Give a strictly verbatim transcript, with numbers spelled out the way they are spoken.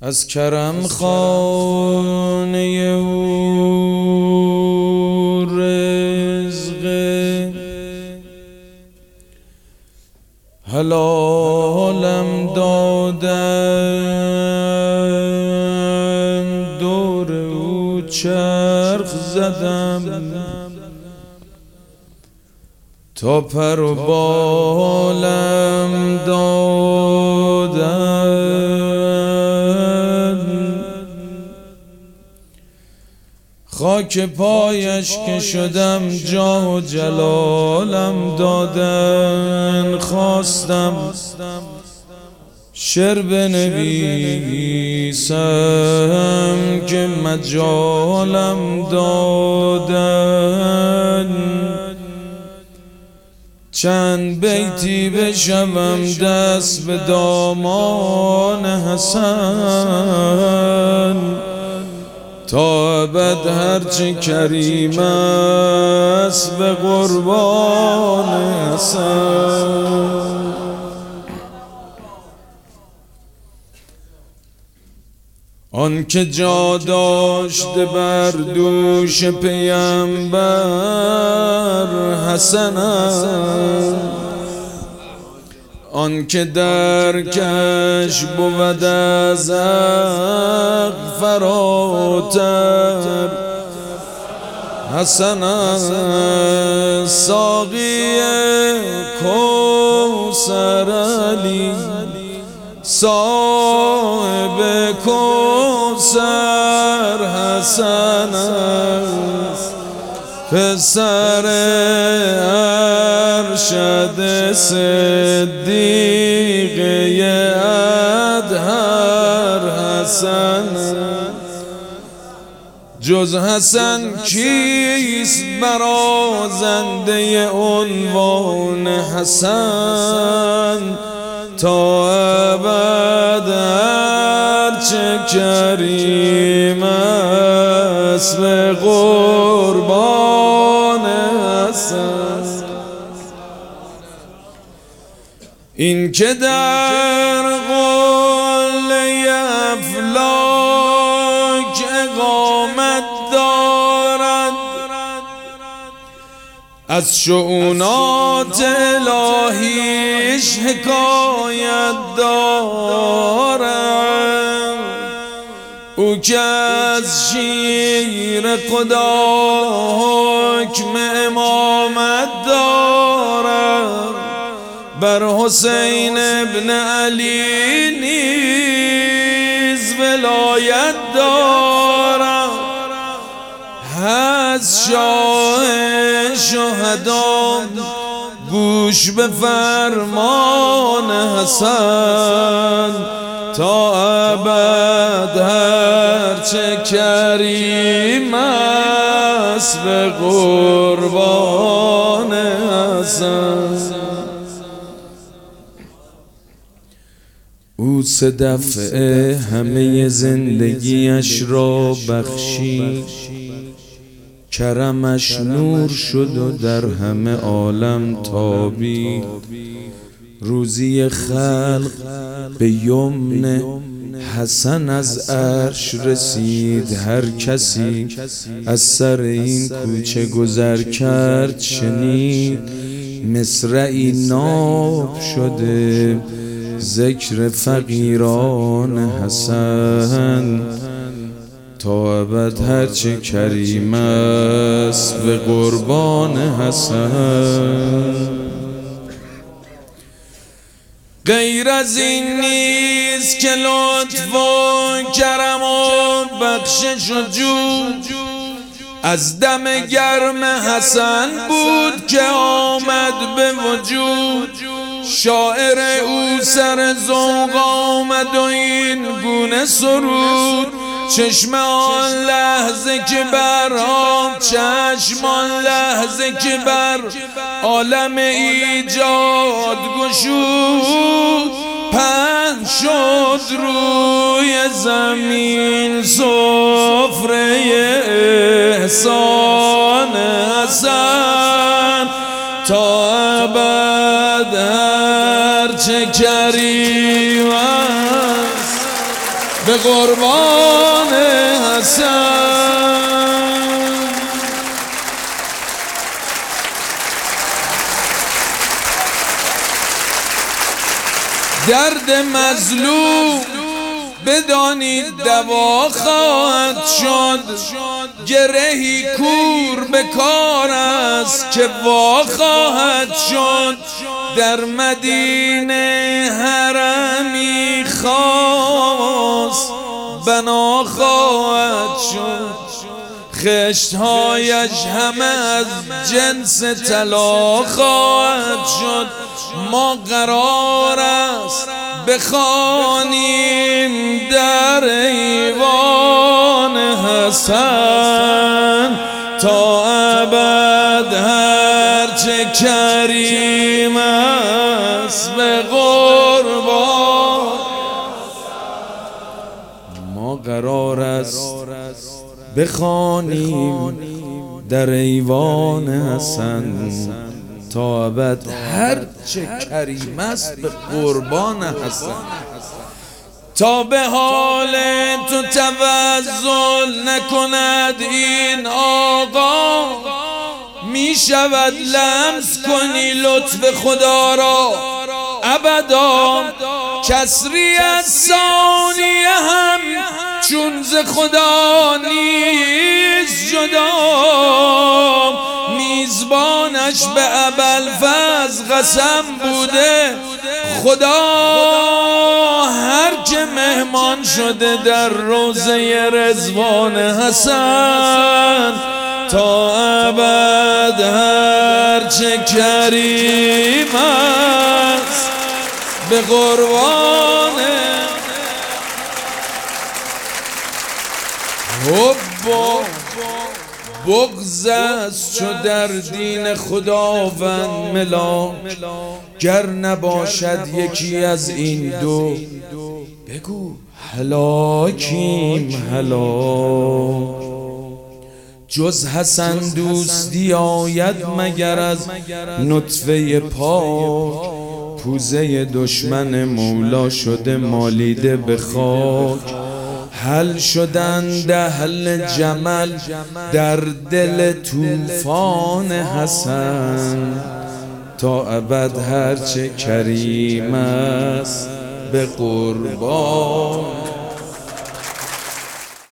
از کرم خانه او رزق حلالم دادن، دور او چرخ زدم تا پر و بالم دادن. خاک پایش که شدم جاه و جلالم دادن. خواستم شعر بنویسم که مجالم دادن. چند بیتی بشوم دست به دامان حسن، تا ابد هرچه کریم است به قربان حسن. آن که جا داشته بر دوش پیامبر حسن است، آن که در کش بود از حق فراتر حسن است. ساقی کوثر علی، صاحب کوثر حسن است. پسر ارشد صدیق ادهر حسن است. جز حسن کیست برازنده عنوان حسن؟ تا ابد هرچه کریم است به قربان حسن. این که در قله افلاک اقامت دارد، از شؤونات الهیش حکایت دارد. او که از شیر خدا حکم امامت دارد، بر حسین ابن علی نیز ولایت دارد. از شاه شهدا گوش به فرمان حسن، تا ابد هرچه کریم است به قربان حسن. او سه دفعه همه زندگیش را بخشید، کرمش نور شد و در همه عالم تابید. روزی خلق به یمن حسن از عرش رسید. هر کسی از سر این کوچه گذر کرد شنید مصرعی ناب شده ذکر فقیران حسن. تا ابد هرچه کریم است به قربان حسن. غیر از این نیست که لطف و کرم و بخشش و جود از دم گرم حسن بود که آمد به وجود. شاعر او سر ذوق آمد و این گونه سرود: چشم آن لحظه که بر آن چشم آن لحظه که بر عالم ایجاد گشود، پهن شد روی زمین سفره احسان حسن. تا ابد هرچه کریم است به قربان حسن. درد مظلوم بدانید دوا خواهد شد، گرهی کور به کار است که وا خواهد شد. در مدینه حرمی خاص بنا خواهد شد، خشتهایش همه از جنس طلا خواهد شد. ما قرار است بخوانیم در ایوان حسن تا ابد هرچه کریم است به قربان. ما قرار است بخوانیم در ایوان حسن تا ابد هرچه کریم است به قربان حسن. تا به حال تو توسل نکند این آقا، می شود لمس کنی لطف خدا را ابدا. کسری از ثانیه هم چون ز خدا نیست جدا، میزبانش به ابوالفضل قسم بوده خدا. هر که مهمان شده در روضه رضوان حسن تا ابد هرچه کریم است به قربان. حب و بغض است چو در دین خداوند ملاک، گر نباشد یکی از این دو بگو هلاکیم هلاک. جز حسن دوستی آید مگر از نطفه پاک، پوزه دشمن مولا شده مالیده به خاک. حل شدند اهل جمل در دل طوفان حسن تا ابد هرچه کریم است به قربان.